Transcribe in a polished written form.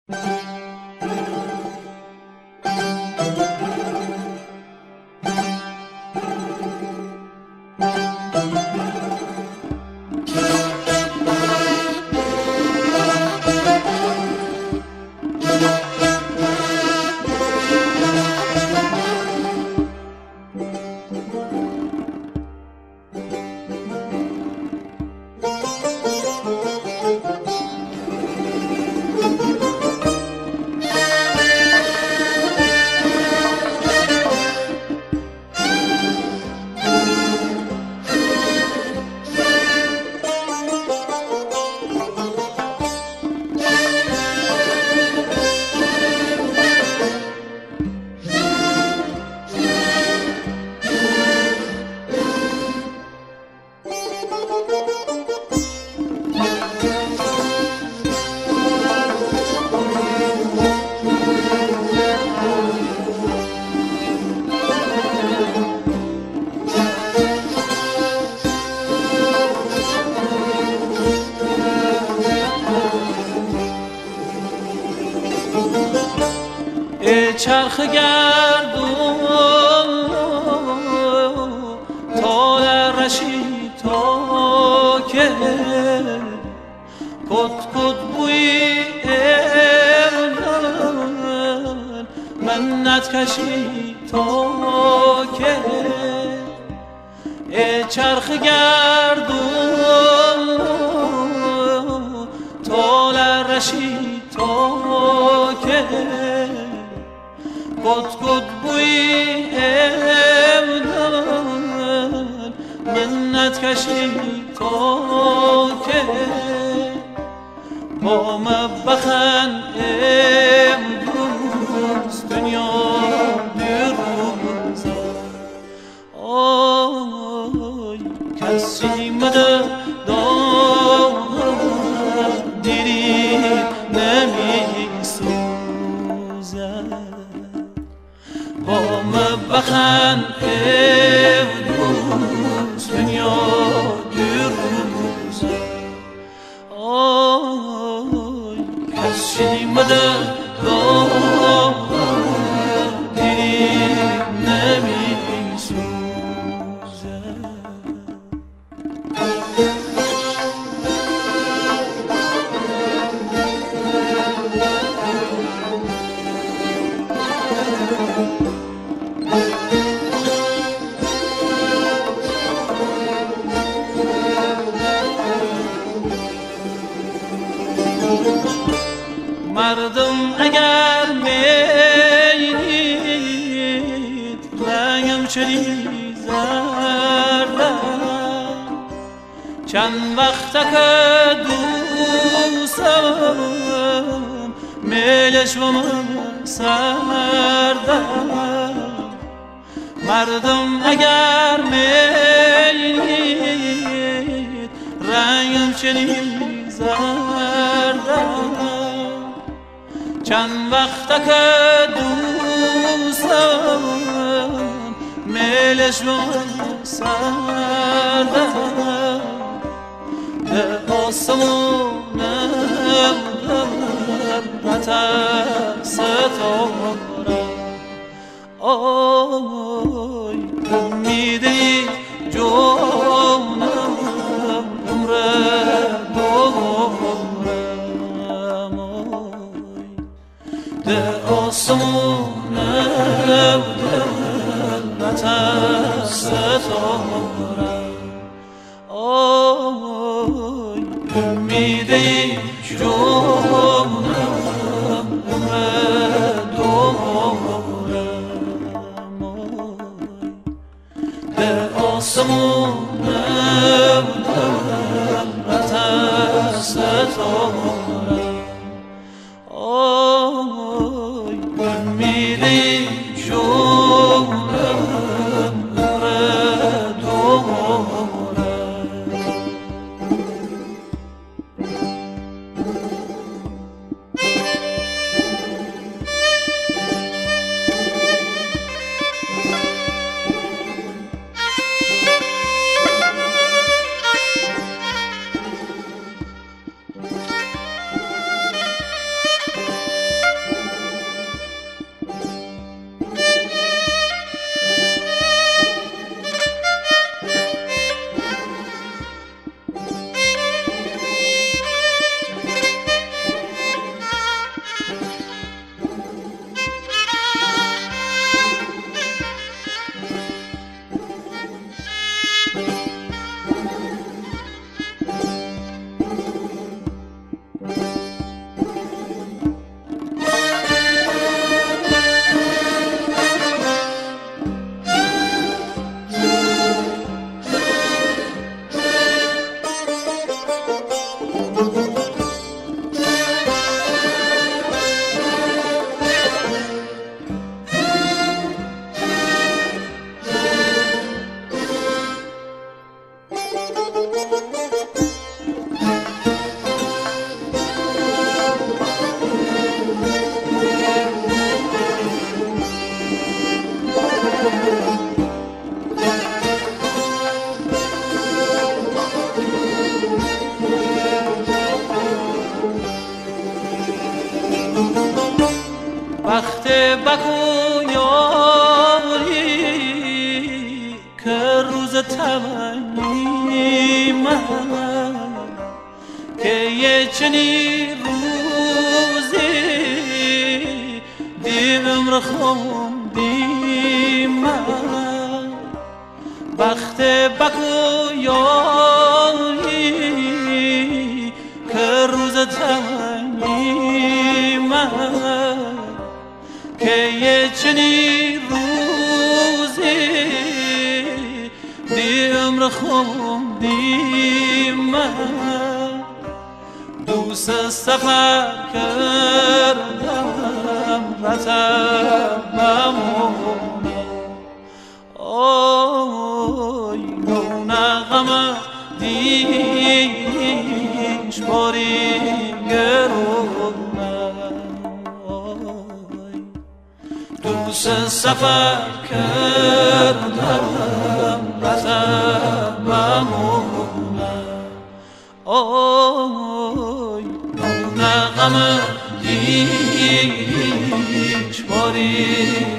چرخ گردون تا در رشی تا که کت کت بوی منت کشی تا که چرخ گردون تا در رشی تا که کت کت بوی منت کشی تا که با مبخن امروز دنیا دیروز آی کسی مده دارد دیری نمی سوزد با مبخن امروز دنیا دیروز آی کسی مده دارد دیری نمی سوزد مردم اگر میدید رنگم چنین زردم چند وقت که دوستم میلش و من سردم مردم اگر میدید رنگم چنین زردم چند وقت که دوستم میلش و سردم به آسمونم در ستارم آی امیدی جانم عمر دارم ده آسمونم دلت ستارم آی امیدی جانم عمر دارم ده آسمونم دلت ستارم آی امیدی جانم عمر دارم وقت بکو یاری که روز تمنی من که یه چنین روزی دیمم خوندی من وقت بکو یاری که روز تمنی من که یه چنین روزی دیمم خوندی من دوست سفر کردم رتبم آی نغمه دیش باری گرونم دوست سفر کردم رتبم آی نغمه دیش باری